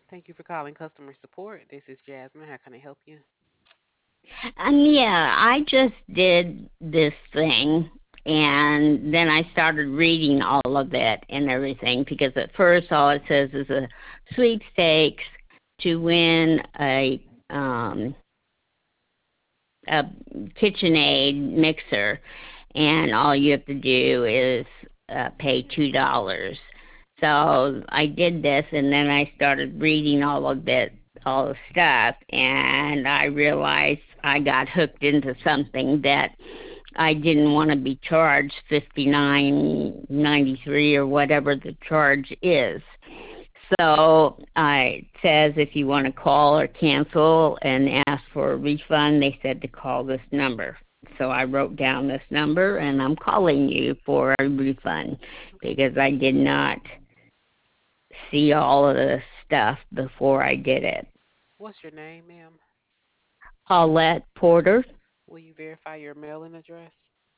Thank you for calling customer support. This is Jasmine. How can I help you? Yeah, I just did this thing and then I started reading all of it and everything because at first all it says is a sweepstakes to win a KitchenAid mixer, and all you have to do is pay $2. So I did this, and then I started reading all the stuff, and I realized I got hooked into something that I didn't want to be charged $59.93 or whatever the charge is. So it says if you want to call or cancel and ask for a refund, they said to call this number. So I wrote down this number and I'm calling you for a refund because I did not see all of the stuff before I did it. What's your name, ma'am? Paulette Porter, Will you verify your mailing address?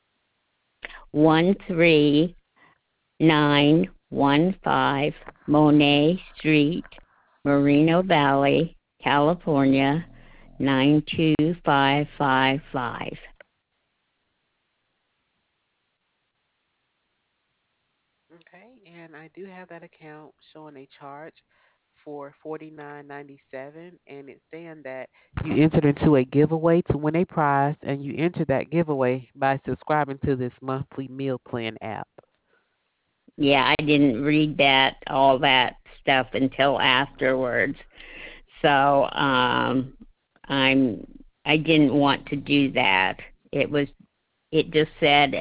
13915 Monet Street, Moreno Valley, California, 92555. Okay, and I do have that account showing a charge for $49.97, and it's saying that you entered into a giveaway to win a prize, and you entered that giveaway by subscribing to this monthly meal plan app. Yeah, I didn't read all that stuff until afterwards. So, I'm I didn't want to do that. It was it just said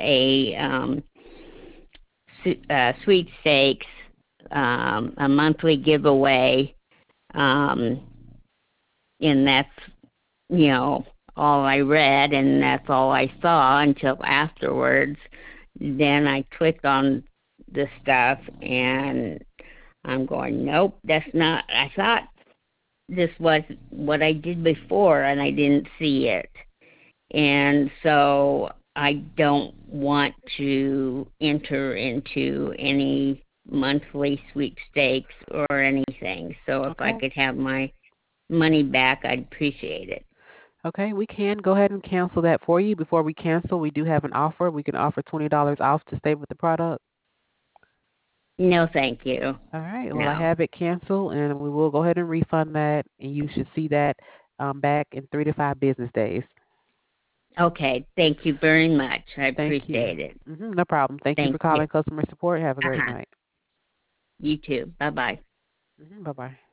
sweepstakes, a monthly giveaway, um, and that's you know all I read, and that's all I saw until afterwards. Then I clicked on the stuff, and I'm going, nope, that's not. I thought this was what I did before, and I didn't see it, and so I don't want to enter into any monthly sweepstakes or anything. So if I Okay. could have my money back, I'd appreciate it. Okay, we can go ahead and cancel that for you. Before we cancel, we do have an offer. We can offer $20 off to stay with the product. No, thank you. All right. Well, I No. have it canceled, and we will go ahead and refund that, and you should see that back in 3 to 5 business days. Okay, thank you very much. I Thank you. appreciate it. No problem. Thank you for Thank you. calling customer support. Have a great Uh-huh. night. You too. Bye bye. Bye bye.